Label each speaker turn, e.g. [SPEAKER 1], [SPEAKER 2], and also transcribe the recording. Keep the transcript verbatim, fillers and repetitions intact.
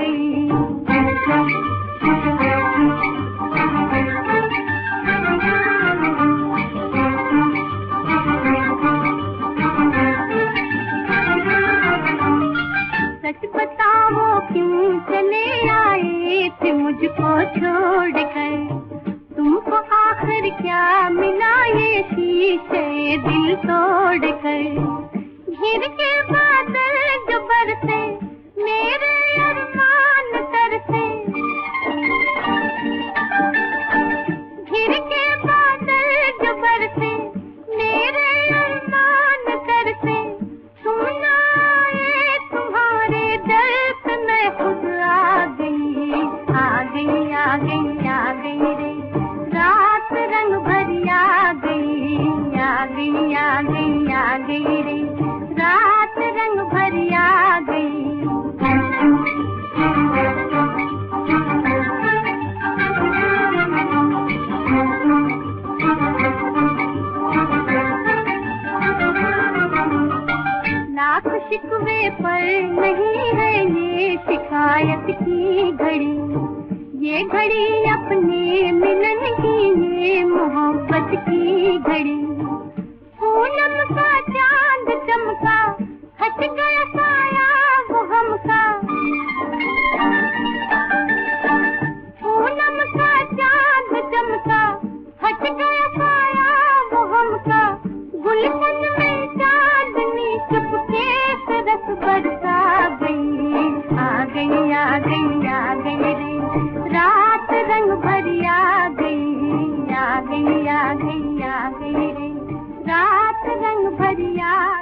[SPEAKER 1] गई। सच बताओ क्यों चले आए थे मुझको छोड़ कर, तुमको आखिर क्या मिला ये शीशे दिल तोड़ कर। घिर के बादल जो बरसे मेरे अरमान तरसे, घिर के बादल जो बरसे मेरे अरमान तरसे। तुम ना आए तुम्हारे दर पे मैं खुद आ गई, आ गई आ गई आ गई रे रात रंग भरी आ गई, आ गई आ गई आ गई रे रात रंग भरी आ गई। लाख शिकवे पर नहीं है ये शिकायत की घड़ी, ये घड़ी अपने मिलन की ये मोहब्बत की घड़ी। पूनम का चांद चमका हट गया साया वो हमका, पूनम का चांद चमका हट गया साया वो हमका। गुलशन में चांदनी चुपके से रस बरसा गई, आ गई आ गई आ गई रे रात रंग भरी आ गई, आ गई आ गई आ गई रे रात रंग भरी आ